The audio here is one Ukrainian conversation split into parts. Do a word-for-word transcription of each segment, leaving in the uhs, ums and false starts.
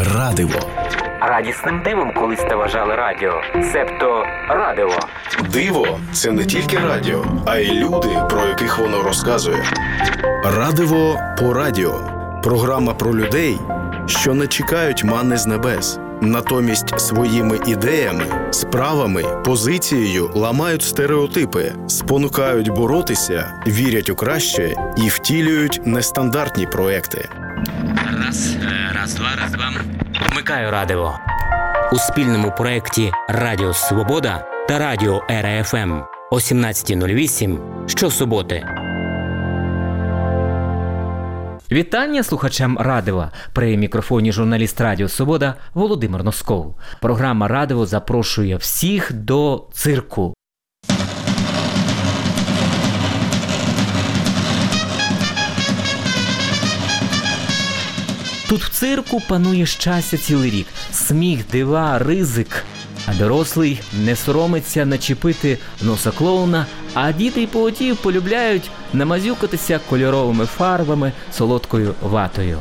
Радиво. Радісним дивом колись та вважали радіо, себто радиво. Диво – це не тільки радіо, а й люди, про яких воно розказує. Радиво по радіо. Програма про людей, що не чекають манни з небес. Натомість своїми ідеями, справами, позицією ламають стереотипи, спонукають боротися, вірять у краще і втілюють нестандартні проекти. Раз, раз, два, раз, два. Вмикаю радиво. У спільному проєкті «Радіо Свобода» та «Радіо Ера Еф Ем» о сімнадцята нуль вісім щосуботи. Вітання слухачам Радио. При мікрофоні журналіст Радіо Свобода Володимир Носков. Програма Радио запрошує всіх до цирку. Тут в цирку панує щастя цілий рік. Сміх, дива, ризик. А дорослий не соромиться начепити носа клоуна, а діти й поотів полюбляють намазюкатися кольоровими фарбами, солодкою ватою.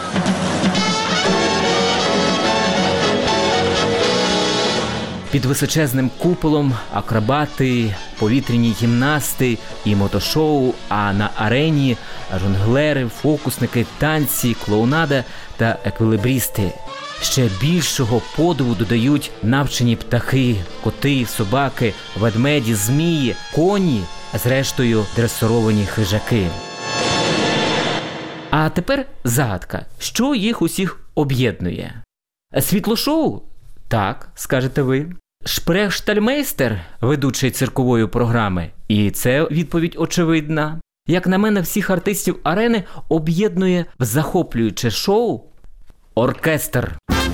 Під височезним куполом акробати, повітряні гімнасти і мотошоу, а на арені жонглери, фокусники, танці, клоунада та еквілібристи. Ще більшого подиву додають навчені птахи, коти, собаки, ведмеді, змії, коні, а зрештою дресировані хижаки. А тепер загадка. Що їх усіх об'єднує? Світлошоу? Так, скажете ви. Шпрехштальмейстер, ведучий циркової програми? І це відповідь очевидна. Як на мене, всіх артистів арени об'єднує захоплююче шоу оркестр.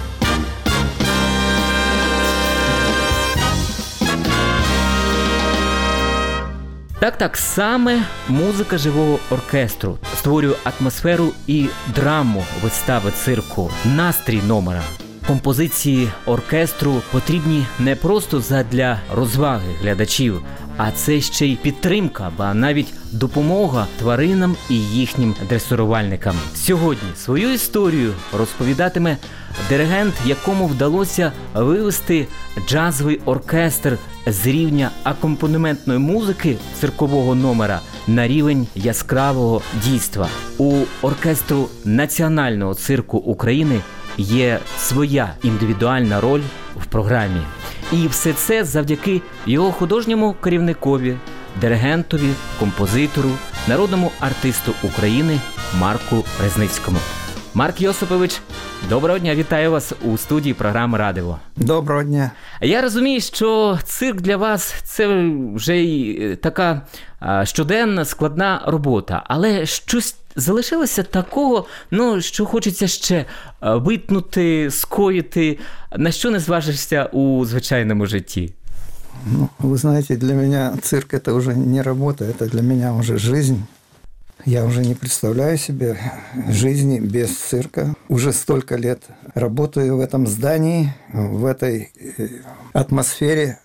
Так-так, саме музика живого оркестру створює атмосферу і драму вистави цирку, настрій номера. Композиції оркестру потрібні не просто задля розваги глядачів, а це ще й підтримка, ба навіть допомога тваринам і їхнім дресирувальникам. Сьогодні свою історію розповідатиме диригент, якому вдалося вивести джазовий оркестр з рівня акомпанементної музики циркового номера на рівень яскравого дійства. У оркестру Національного цирку України є своя індивідуальна роль в програмі. І все це завдяки його художньому керівникові, диригентові, композитору, народному артисту України Марку Резницькому. Марк Йосипович, доброго дня, вітаю вас у студії програми «Радиво». Доброго дня. Я розумію, що цирк для вас – це вже й така щоденна, складна робота, але щось залишилося такого, ну, що хочеться ще витнути, скоїти, на що не зважишся у звичайному житті? Ну, вы знаете, для меня цирк – это уже не работа, это для меня уже жизнь. Я уже не представляю себе жизни без цирка. Уже столько лет работаю в этом здании, в этой атмосфере.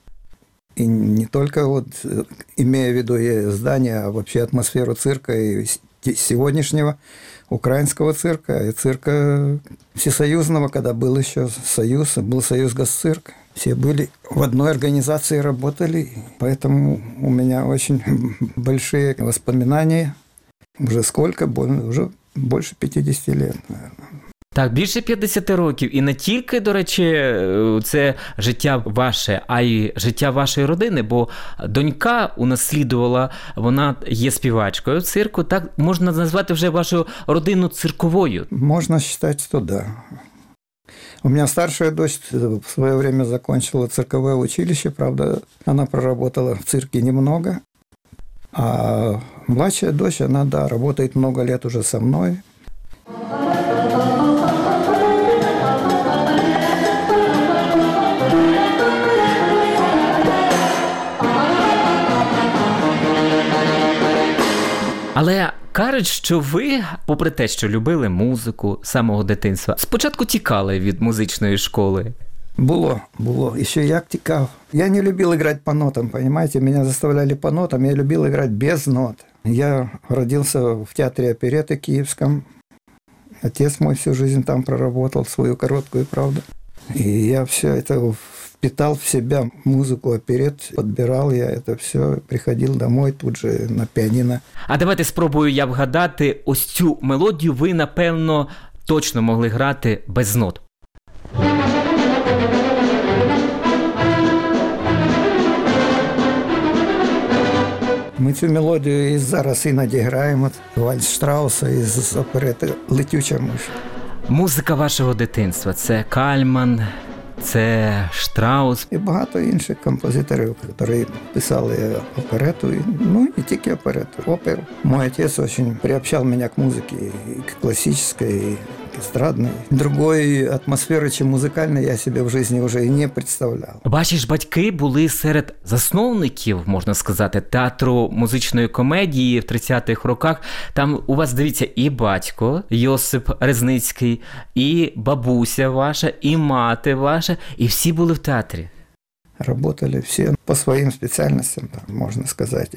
И не только вот имея в виду и здание, а вообще атмосферу цирка и сегодняшнего украинского цирка, и цирка всесоюзного, когда был еще союз, был союз Госцирк. Все были в одной организации, работали, поэтому у меня очень большие воспоминания. Уже сколько? Уже больше п'ятдесят лет, наверное. Так, більше п'ятдесят років. І не тільки, до речі, це життя ваше, а й життя вашої родини, бо донька унаслідувала, вона є співачкою цирку, так можна назвати вже вашу родину цирковою? Можно считать, что да. У меня старшая дочь в свое время закончила цирковое училище, правда, она проработала в цирке немного, а младшая дочь, она, да, работает много лет уже со мной. Але кажуть, що ви, попри те, що любили музику з самого дитинства, спочатку тікали від музичної школи. Було, було. І ще як тікав. Я не любил играть по нотам, понимаете? Меня заставляли по нотам, я любил играть без нот. Я родился в театре оперетты киевском. Отец мой всю жизнь там проработал, свою короткую правду. И я все это впитал в себя, музыку, оперет, подбирал я это все, приходил домой тут же на піаніно. А давайте спробую я вгадати, ось цю мелодію ви, напевно, точно могли грати без нот. Ми цю мелодію і зараз іноді граємо. Вальс Штрауса із оперети «Летюча миш». Музика вашого дитинства – це Кальман, це Штраус. І багато інших композиторів, які писали оперету, ну і не тільки оперету, оперу. Мой отец очень приобщал меня к музыке, и к классической, и к эстрадной. Другой атмосферы, чем музыкальной, я себе в жизни уже и не представлял. Ваші ж батьки були серед засновників, можна сказати, театру музичної комедії в тридцятих роках. Там у вас, дивіться, і батько Йосип Резницький, і бабуся ваша, і мати ваша, и все были в театре. Работали все по своим специальностям, можно сказать.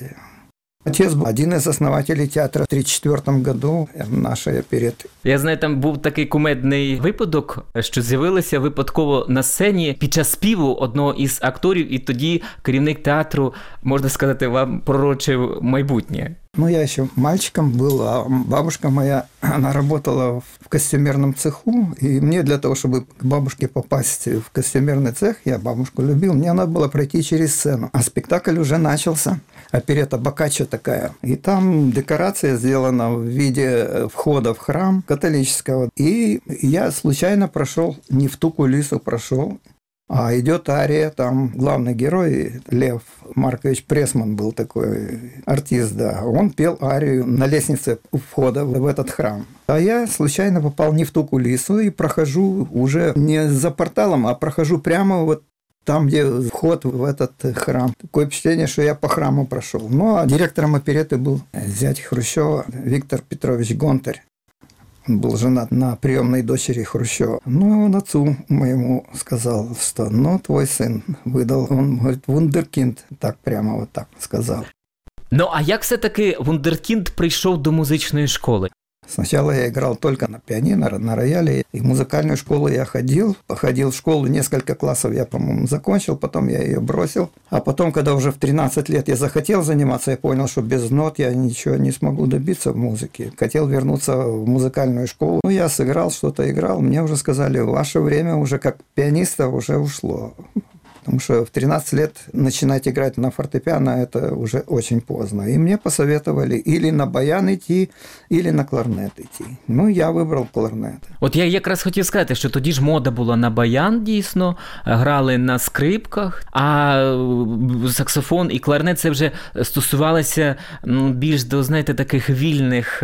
Отец был один из основателей театра в тридцять четвертом году нашої оперети. Я знаю, там був такий кумедний випадок, що з'явилися випадково на сцені під час співу одного із акторів, і тоді керівник театру, можна сказати, вам пророчив майбутнє. Ну, я еще мальчиком был, а бабушка моя, она работала в костюмерном цеху, и мне для того, чтобы к бабушке попасть в костюмерный цех, я бабушку любил, мне надо было пройти через сцену. А спектакль уже начался, оперета «Боккаччо» такая. И там декорация сделана в виде входа в храм католического. И я случайно прошел, не в ту кулису прошел, а идет ария, там главный герой, Лев Маркович Пресман был такой артист, да. Он пел арию на лестнице у входа в этот храм. А я случайно попал не в ту кулису и прохожу уже не за порталом, а прохожу прямо вот там, где вход в этот храм. Такое впечатление, что я по храму прошел. Ну, а директором опереты был зять Хрущева Виктор Петрович Гонтарь. Он был женат на приемной дочери Хрущева. Ну, он отцу моему сказал, что ну, твой сын выдал. Он говорит, вундеркинд. Так прямо вот так сказал. Ну, а як все-таки вундеркінд прийшов до музичної школи? Сначала я играл только на пианино, на рояле. И в музыкальную школу я ходил. Походил в школу, несколько классов я, по-моему, закончил, потом я ее бросил. А потом, когда уже в тринадцать лет я захотел заниматься, я понял, что без нот я ничего не смогу добиться в музыке. Хотел вернуться в музыкальную школу. Ну, я сыграл, что-то играл. Мне уже сказали, ваше время уже как пианиста уже ушло. Потому что в тринадцать лет начинать играть на фортепиано – это уже очень поздно. И мне посоветовали или на баян идти, или на кларнет идти. Ну, я вибрав кларнет. От я якраз хотів сказати, що тоді ж мода була на баян, дійсно, грали на скрипках, а саксофон і кларнет – це вже стосувалося більш до, знаєте, таких вільних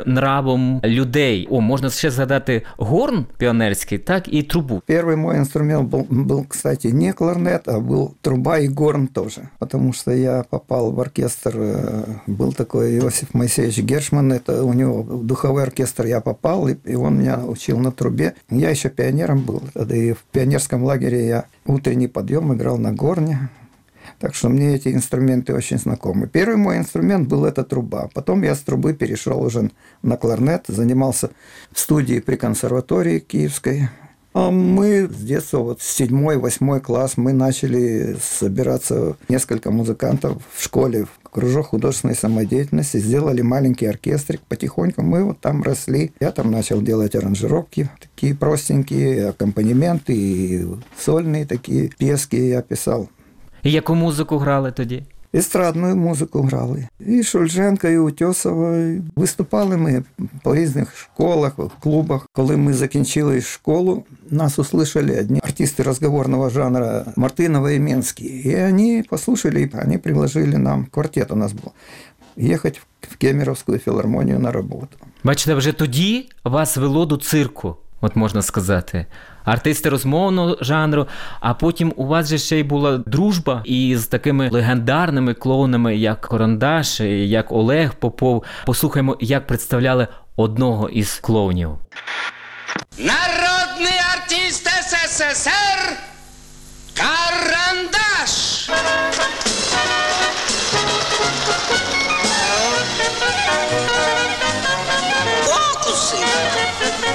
нравом людей. О, можна ще згадати горн піонерський, так, і трубу. Перший мой інструмент був, був, кстати, не кларнет, а был труба и горн тоже. Потому что я попал в оркестр, был такой Иосиф Моисеевич Гершман, это у него в духовой оркестр я попал, и он меня учил на трубе. Я еще пионером был, и в пионерском лагере я утренний подъем играл на горне. Так что мне эти инструменты очень знакомы. Первый мой инструмент был эта труба. Потом я с трубы перешел уже на кларнет, занимался в студии при консерватории Киевской. А мы с детства, вот с седьмой, восьмой класс, мы начали собираться несколько музыкантов в школе, в кружок художественной самодеятельности, сделали маленький оркестрик, потихоньку мы вот там росли. Я там начал делать аранжировки, такие простенькие, аккомпанементы, и сольные такие пески я писал. І яку музику грали тоді? Естрадную музыку грали. И Шульженко, и Утесова. Виступали ми по різних школах, клубах. Коли ми закінчили школу, нас услышали одни артисты разговорного жанра Мартынова и Менский. И они послушали, они предложили нам, квартет у нас был, ехать в Кемеровскую филармонию на роботу. Бачите, вже тоді вас вело до цирку, от можна сказати. Артисти розмовного жанру, а потім у вас же ще й була дружба із такими легендарними клоунами, як Корандаш, як Олег Попов. Послухаємо, як представляли одного із клоунів. Народний артист СССР Карандаш! Фокуси!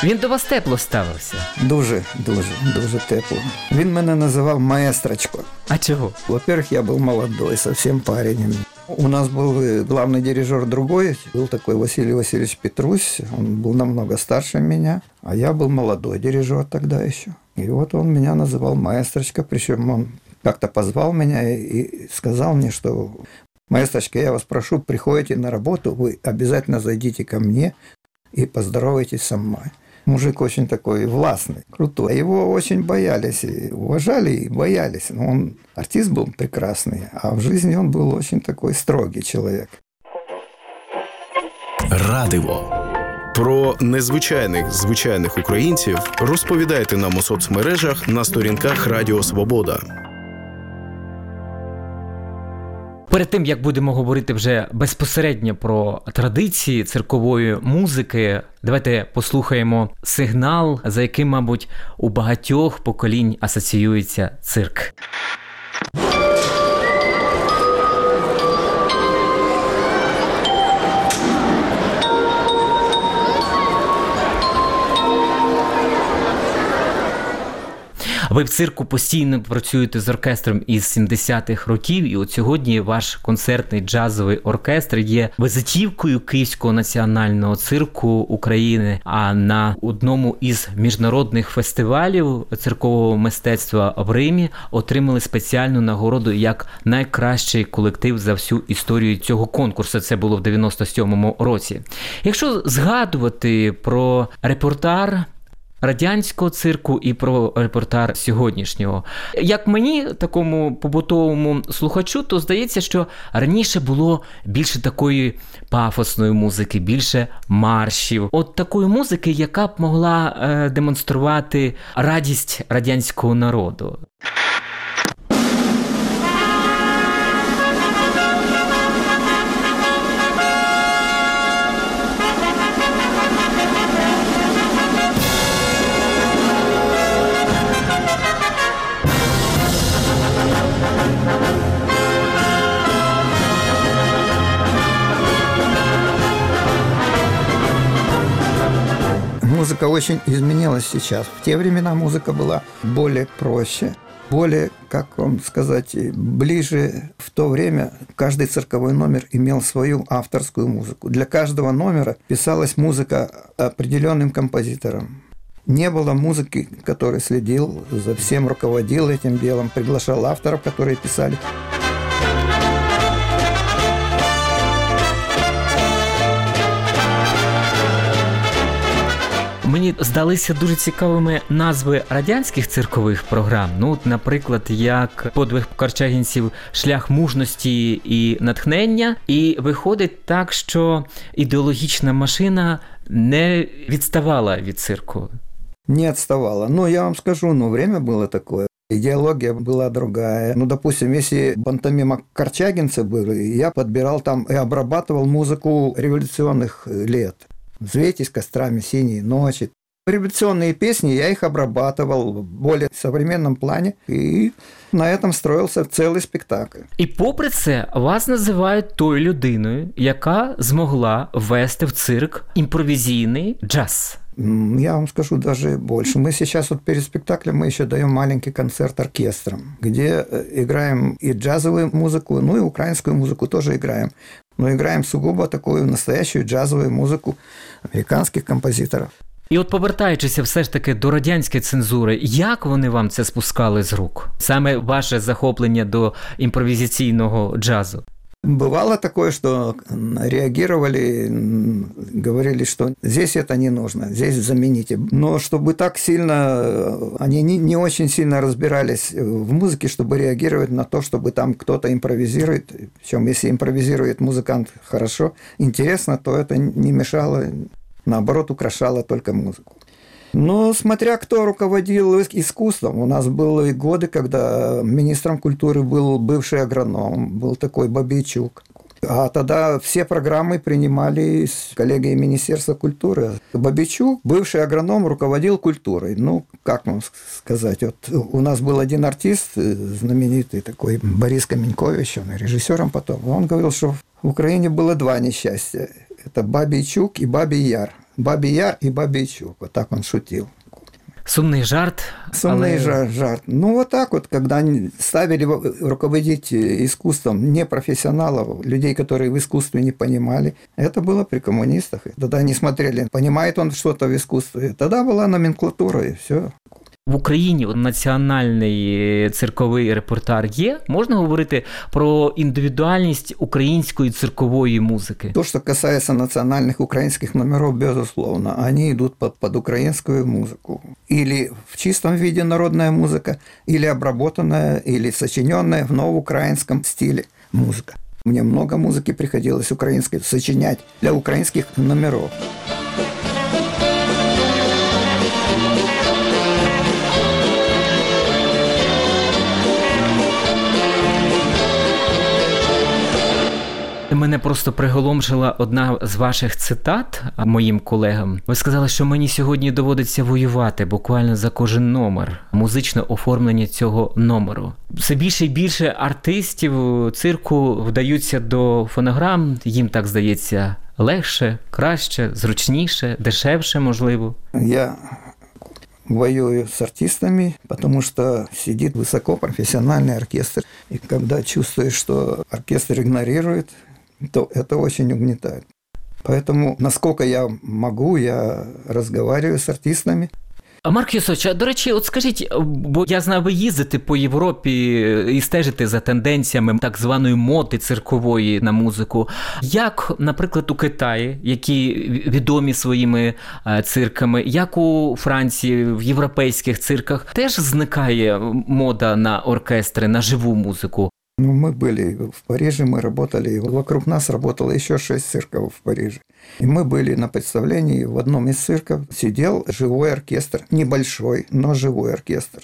Він до вас тепло ставився. Дуже, дуже, дуже тепло. Він мене називав маестрочко. А чого? Во-первых, я был молодой, совсем парень. У нас был главный дирижер другой, был такой Василий Васильевич Петрусь, он был намного старше меня, а я был молодой дирижер тогда еще. И вот он меня называл маэстрочка, причем он как-то позвал меня и сказал мне, что «Маэстрочка, я вас прошу, приходите на работу, вы обязательно зайдите ко мне и поздоровайтесь со мной». Мужик очень такой властный, крутой. Его очень боялись, и уважали и боялись. Но он артист был прекрасный, а в жизни он был очень такой строгий человек. Радиво. Про незвичайних звичайних українців розповідайте нам у соцмережах на сторінках Радіо Свобода. Перед тим, як будемо говорити вже безпосередньо про традиції циркової музики, давайте послухаємо сигнал, за яким, мабуть, у багатьох поколінь асоціюється цирк. Ви в цирку постійно працюєте з оркестром із сімдесятих років, і от сьогодні ваш концертний джазовий оркестр є визитівкою Київського національного цирку України, а на одному із міжнародних фестивалів циркового мистецтва в Римі отримали спеціальну нагороду як найкращий колектив за всю історію цього конкурсу. Це було в дев'яносто сьомому році. Якщо згадувати про репертуар радянського цирку і про репертуар сьогоднішнього. Як мені, такому побутовому слухачу, то здається, що раніше було більше такої пафосної музики, більше маршів. От такої музики, яка б могла е, демонструвати радість радянського народу. Музыка очень изменилась сейчас. В те времена музыка была более проще, более, как вам сказать, ближе. В то время каждый цирковой номер имел свою авторскую музыку. Для каждого номера писалась музыка определенным композитором. Не было музыки, который следил за всем, руководил этим делом, приглашал авторов, которые писали. Мені здалися дуже цікавими назви радянських циркових програм. Ну, от, наприклад, як «Подвиг корчагінців. Шлях мужності і натхнення». І виходить так, що ідеологічна машина не відставала від цирку. Не отставала. Но я вам скажу, ну, время было такое. Идеология была другая. Ну, допустим, если пантомима корчагинцы были, я подбирал там и обрабатывал музыку революционных лет. «Взвейтесь кострами синей ночи». Революционные песни, я их обрабатывал в более современном плане, и на этом строился целый спектакль. І попри це, вас називають тою людиною, яка змогла ввести в цирк імпровізійний джаз. Я вам скажу даже больше. Мы сейчас вот перед спектаклем мы еще даем маленький концерт оркестром, где играем и джазовую музыку, ну и украинскую музыку тоже играем. Но играем сугубо такую настоящую джазовую музыку американских композиторов. І от повертаючися все ж таки до радянської цензури, як вони вам це спускали з рук? Саме ваше захоплення до імпровізаційного джазу? Бывало такое, что реагировали, говорили, что здесь это не нужно, здесь замените. Но чтобы так сильно, они не, не очень сильно разбирались в музыке, чтобы реагировать на то, чтобы там кто-то импровизирует. Причем, если импровизирует музыкант хорошо, интересно, то это не мешало, наоборот, украшало только музыку. Но смотря кто руководил искусством, у нас были годы, когда министром культуры был бывший агроном, был такой Бабейчук. А тогда все программы принимали с коллегией Министерства культуры. Бабейчук, бывший агроном, руководил культурой. Ну, как вам сказать, вот у нас был один артист, знаменитый такой Борис Каменькович, он режиссером потом, он говорил, что в Украине было два несчастья. Это Бабейчук и Бабий Яр. Бабий Яр и Бабийчук. Вот так он шутил. Сумний жарт. Сумный але... жарт. Ну, вот так вот, когда они ставили руководить искусством непрофессионалов, людей, которые в искусстве не понимали, это было при коммунистах. Тогда они смотрели, понимает он что-то в искусстве. Тогда была номенклатура, и все. В Україні національний цирковий репертуар є? Можна говорити про індивідуальність української циркової музики? То, что касается национальных украинских номеров, безусловно, они идут под, под украинскую музыку. Или в чистом виде народная музыка, или обработанная, или сочиненная в новоукраинском стиле музыка. Мне много музыки приходилось украинской сочинять для украинских номеров. Мене просто приголомшила одна з ваших цитат моїм колегам. Ви сказали, що мені сьогодні доводиться воювати буквально за кожен номер, музичне оформлення цього номеру. Все більше і більше артистів цирку вдаються до фонограм, їм так здається легше, краще, зручніше, дешевше, можливо. Я воюю с артистами, потому что сидит высокопрофессиональный оркестр. И когда чувствуешь, что оркестр игнорирует, то это очень угнетает. Поэтому, насколько я могу, я разговариваю с артистами. А Марк Йосович, а, до речі, от скажіть, бо я знаю, ви їздите по Європі і стежите за тенденціями так званої моди циркової на музику. Як, наприклад, у Китаї, які відомі своїми цирками, як у Франції, в європейських цирках, теж зникає мода на оркестри, на живу музику? Ну, мы были в Париже, мы работали, вокруг нас работало еще шесть цирков в Париже. И мы были на представлении, в одном из цирков сидел живой оркестр, небольшой, но живой оркестр.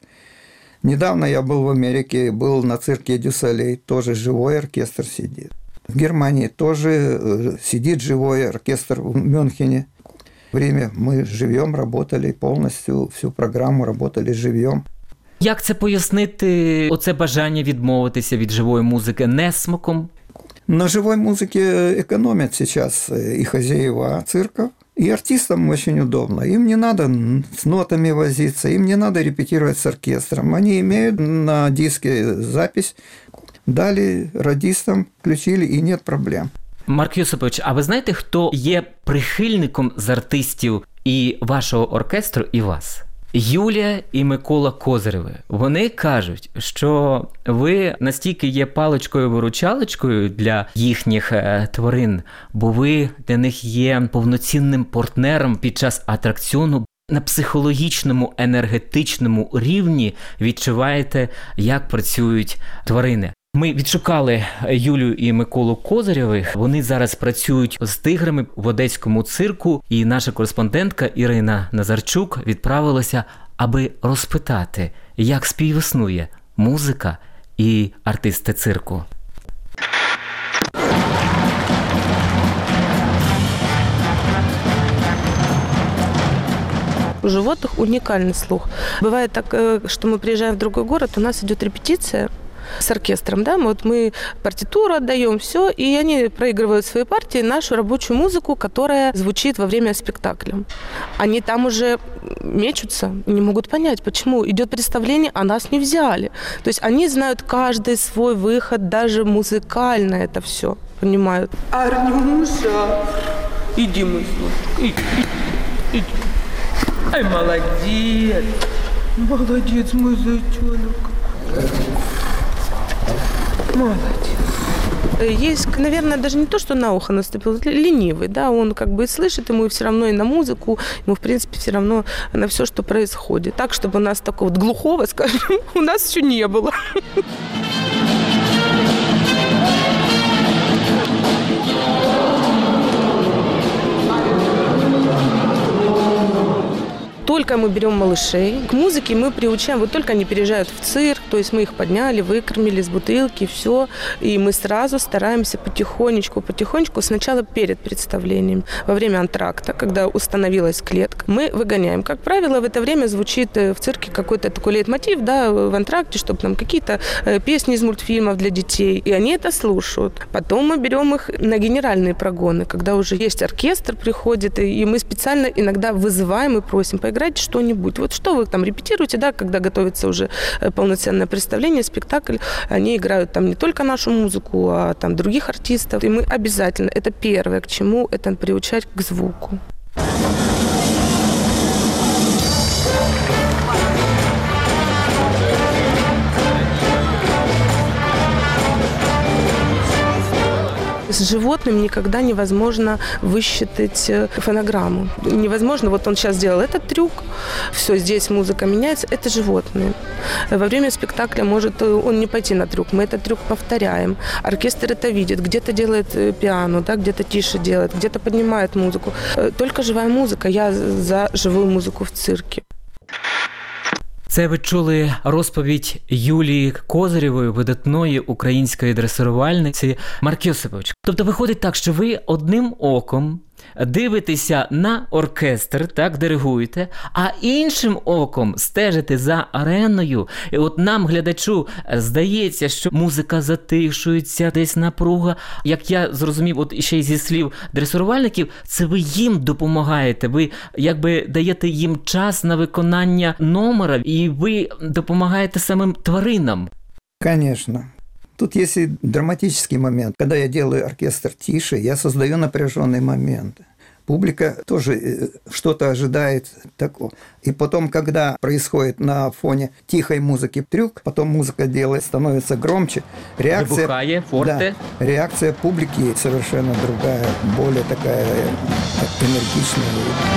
Недавно я был в Америке, был на цирке Дю Солей, тоже живой оркестр сидит. В Германии тоже сидит живой оркестр в Мюнхене. Время мы живьем работали, полностью всю программу работали живьем. Як це пояснити, оце бажання відмовитися від живої музики несмаком? На живой музыке экономят сейчас и хозяева цирков, и артистам очень удобно. Им не надо с нотами возиться, им не надо репетировать с оркестром. Они имеют на диске запись, дали радистам, включили, и нет проблем. Марк Йосипович, а ви знаєте, хто є прихильником з артистів і вашого оркестру, і вас? Юлія і Микола Козирєви. Вони кажуть, що ви настільки є паличкою-виручалочкою для їхніх е, тварин, бо ви для них є повноцінним партнером під час атракціону. На психологічному, енергетичному рівні відчуваєте, як працюють тварини. Ми відшукали Юлію і Миколу Козирєвих. Вони зараз працюють з тиграми в Одеському цирку. І наша кореспондентка Ірина Назарчук відправилася, аби розпитати, як співіснує музика і артисти цирку. У животных уникальный слух. Бывает так, что мы приезжаем в другой город, у нас идет репетиция с оркестром, да, вот мы партитуру отдаем, все, и они проигрывают свои партии, нашу рабочую музыку, которая звучит во время спектакля. Они там уже мечутся, не могут понять, почему идет представление, а нас не взяли. То есть они знают каждый свой выход, даже музыкально это все понимают. Арнюша, иди, мой сынок, иди, иди, иди. Ай, молодец, молодец, мой зайчонок. Молодец. Есть, наверное, даже не то, что на ухо наступил, ленивый, да, он как бы и слышит, ему все равно и на музыку, ему, в принципе, все равно на все, что происходит. Так, чтобы у нас такого вот глухого, скажем, у нас еще не было. только мы берем малышей, к музыке мы приучаем, вот только они переезжают в цирк, то есть мы их подняли, выкормили с бутылки, все, и мы сразу стараемся потихонечку, потихонечку, сначала перед представлением, во время антракта, когда установилась клетка, мы выгоняем. Как правило, в это время звучит в цирке какой-то такой лейтмотив, да, в антракте, чтобы там какие-то песни из мультфильмов для детей, и они это слушают. Потом мы берем их на генеральные прогоны, когда уже есть оркестр, приходит, и мы специально иногда вызываем и просим поиграть что-нибудь. Вот что вы там репетируете, да, когда готовится уже полноценное представление, спектакль, они играют там не только нашу музыку, а там других артистов. И мы обязательно, это первое, к чему это приучать к звуку. С животным никогда невозможно высчитать фонограмму. Невозможно, вот он сейчас сделал этот трюк, все, здесь музыка меняется, это животные. Во время спектакля может он не пойти на трюк, мы этот трюк повторяем. Оркестр это видит, где-то делает пиано, да, где-то тише делает, где-то поднимает музыку. Только живая музыка, я за живую музыку в цирке. Це ви чули розповідь Юлії Козирєвої, видатної української дресирувальниці. Марк Йосипович, тобто виходить так, що ви одним оком дивитеся на оркестр, так, диригуєте, а іншим оком стежите за ареною. І от нам, глядачу, здається, що музика затишується, десь напруга. Як я зрозумів, от ще й зі слів дресирувальників, це ви їм допомагаєте, ви якби даєте їм час на виконання номера, і ви допомагаєте самим тваринам. Конечно. Тут есть и драматический момент. Когда я делаю оркестр тише, я создаю напряженный момент. Публика тоже что-то ожидает такого. И потом, когда происходит на фоне тихой музыки трюк, потом музыка делает, становится громче, реакция, Выбухає, форте. Да, реакция публики совершенно другая, более такая энергичная.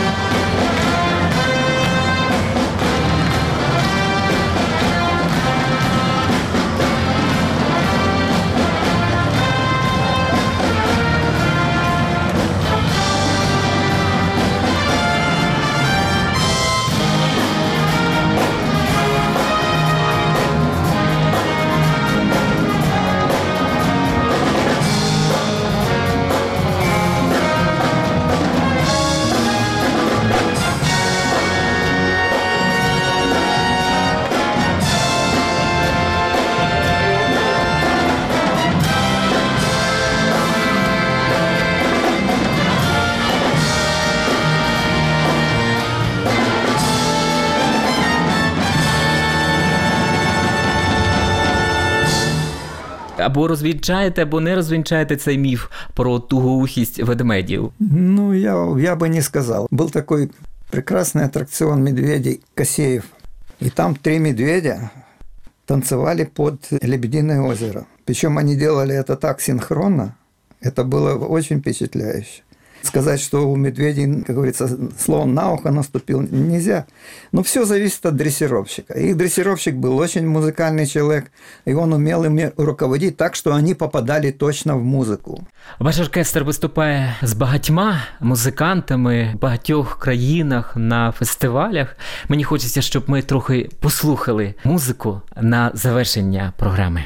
Або розвінчаєте, або не розвінчаєте цей міф про тугоухість ведмедів. Ну, я, я бы не сказал. Был такой прекрасный аттракцион медведей Косеев. И там три медведя танцевали под Лебединое озеро. Причем они делали это так синхронно. Это было очень впечатляюще. Сказать, что у медведей, как говорится, слон на ухо наступил, нельзя. Но все зависит от дрессировщика. Их дрессировщик был очень музыкальный человек, и он умел ими руководить так, что они попадали точно в музыку. Ваш оркестр виступає з багатьма музикантами в багатьох країнах на фестивалях. Мені хочеться, щоб ми трохи послухали музику на завершення програми.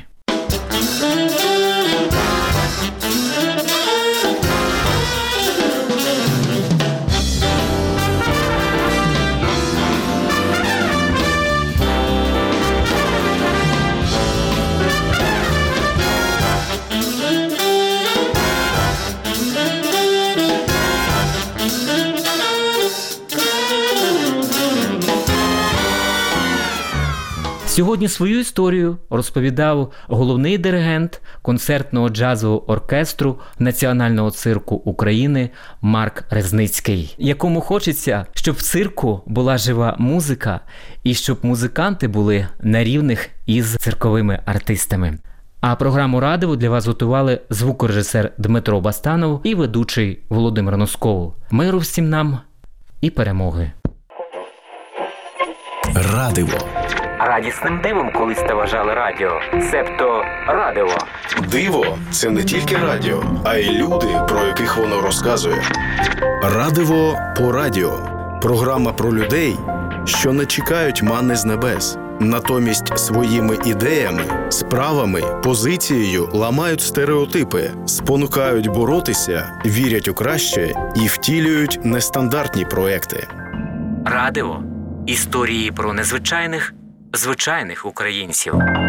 Сьогодні свою історію розповідав головний диригент концертного джазового оркестру Національного цирку України Марк Резницький, якому хочеться, щоб в цирку була жива музика і щоб музиканти були на рівних із цирковими артистами. А програму «Радиво» для вас готували звукорежисер Дмитро Бастанов і ведучий Володимир Носков. Миру всім нам і перемоги! Радиво. Радісним дивом колись та вважали радіо, себто радиво. Диво – це не тільки радіо, а й люди, про яких воно розказує. Радиво по радіо. Програма про людей, що не чекають манни з небес. Натомість своїми ідеями, справами, позицією ламають стереотипи, спонукають боротися, вірять у краще і втілюють нестандартні проекти. Радиво. Історії про незвичайних, звичайних українців.